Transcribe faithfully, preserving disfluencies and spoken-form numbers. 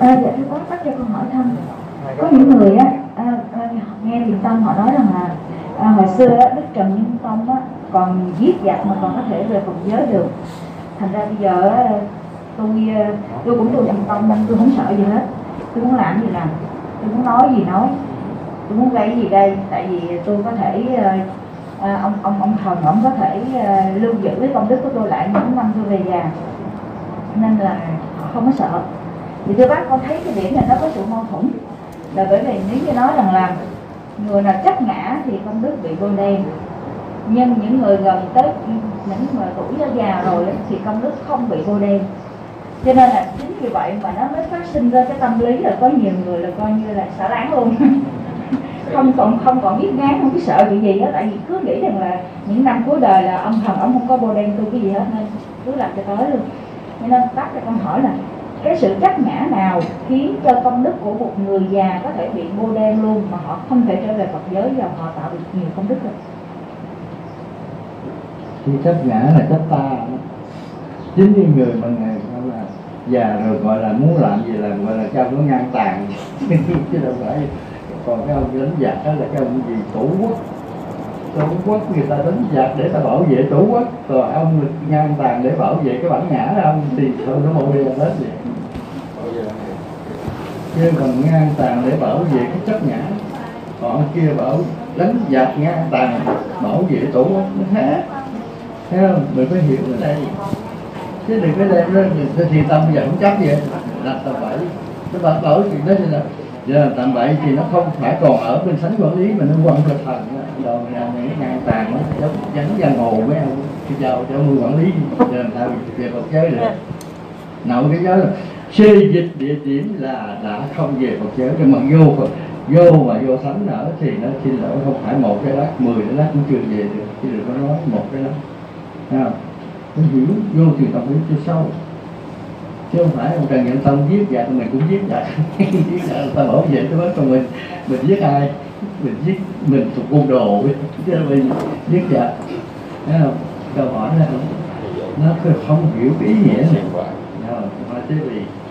À, dạ thưa bác, bác cho con hỏi thăm. Có những người á, à, à, nghe Thiền Tông họ nói rằng là à, hồi xưa á, Đức Trần Nhân Tông á, còn giết giặc mà còn có thể về Phật giới được. Thành ra bây giờ á, tôi tôi cũng tu Thiền Tông nên tôi không sợ gì hết. Tôi muốn làm gì làm, tôi muốn nói gì nói, tôi muốn gây gì gây. Tại vì tôi có thể à, ông ông ông thần ông có thể à, lưu giữ cái công đức của tôi lại những năm tôi về già, nên là họ không có sợ. Thì thưa bác, con thấy cái điểm này nó có sự mâu thuẫn, là bởi vì nếu như nói rằng là người nào chấp ngã thì công đức bị bôi đen, nhưng những người gần tới những người tuổi già rồi thì công đức không bị bôi đen. Cho nên là chính vì vậy mà nó mới phát sinh ra cái tâm lý là có nhiều người là coi như là xả láng luôn không còn không còn biết ngán, không biết sợ chuyện gì hết. Tại vì cứ nghĩ rằng là những năm cuối đời là ông thần ông không có bôi đen tôi cái gì hết, nên cứ làm cho tới luôn. Cho nên bác cho con hỏi là cái sự chấp ngã nào khiến cho công đức của một người già có thể bị bôi đen luôn mà họ không thể trở về Phật giới và họ tạo được nhiều công đức rồi? Khi chấp ngã là chấp ta. Chính cái người mà ngày là già rồi gọi là muốn làm gì làm, gọi là cho nó ngang tàn chứ đâu phải. Còn cái ông đánh giặc đó là cái ông gì tổ quốc, tổ quốc người ta đánh giặc để ta bảo vệ tổ quốc, còn ông ngang tàn để bảo vệ cái bản ngã đó ông thì thôi nó màu đen hết vậy. Chứ còn ngang tàn để bảo vệ cái chấp ngã, còn ông kia bảo đánh giặc ngang tàn bảo vệ tổ quốc, nó khác. Thấy không? Mình phải hiểu cái này, chứ đừng có đem ra thì tâm bây giờ không chấp vậy làm tầm bậy. Nó bảo bảo chuyện đó là giờ tầm bậy thì nó không phải còn ở bên sánh quản lý mà nó quăng cho thần đồ là những ngang tàn nó giống giống giang hồ mấy ông cái giao cho người quản lý giờ làm sao về Phật giới được. Nội cái giới là xê dịch địa điểm là đã không về Phật giới, nhưng mà vô Phật vô mà vô thánh ở thì nó xin lỗi không phải một cái đất, mười cái đất cũng chưa về được, chứ đừng có nói một cái đất. Thấy không? Nó hiểu vô thì tập hiểu cho sâu, chứ không phải ông Trần Nhân Tông giết giặc mình cũng giết giặc giết giặc ta bảo vệ cái mất, còn mình mình giết ai, mình giết mình thuộc côn đồ chứ mình giết giặc. Thấy không? Câu hỏi này nó không hiểu cái ý nghĩa này. Thế vì